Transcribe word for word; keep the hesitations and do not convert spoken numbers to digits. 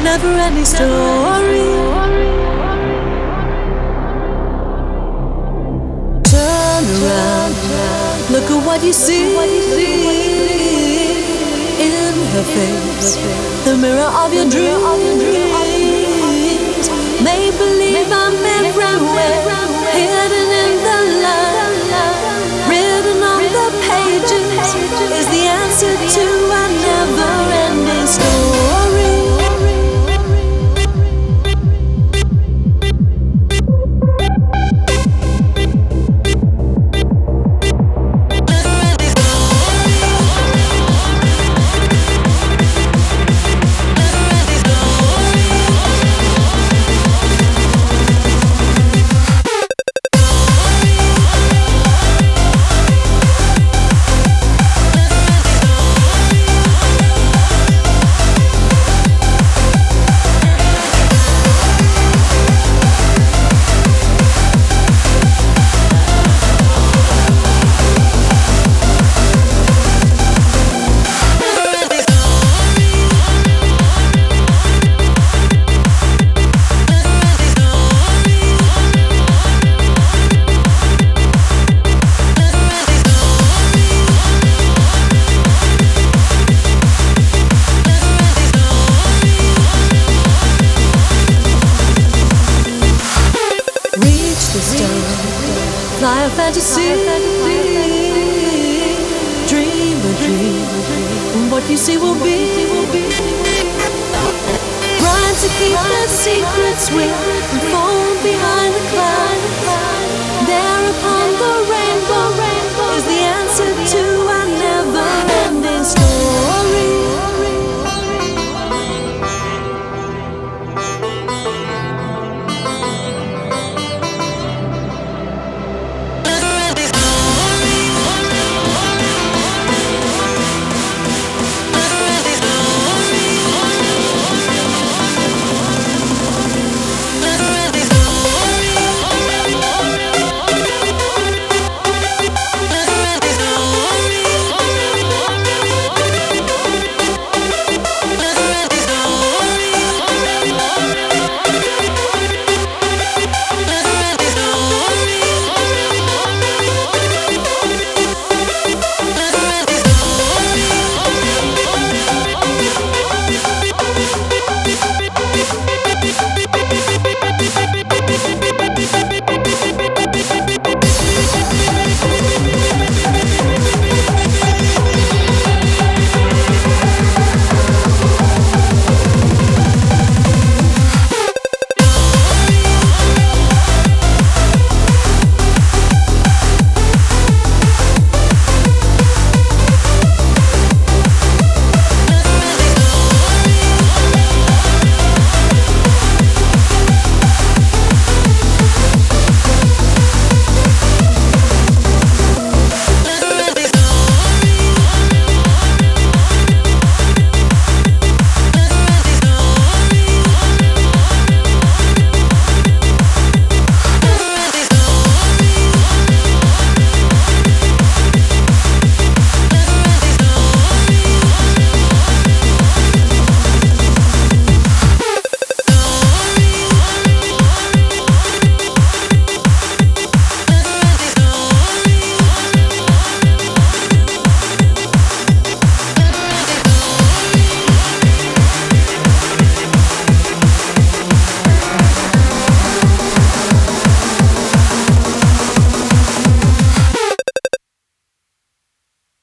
never-ending story. Turn around, look at what you see in her face, the mirror of your dreams. Make believe I'm everywhere, hidden in the light, written on the pages is the answer to a never-ending story. Fly a fantasy, dream a dream. What you see will be. Rhyme to keep the secrets we unfold behind the clouds.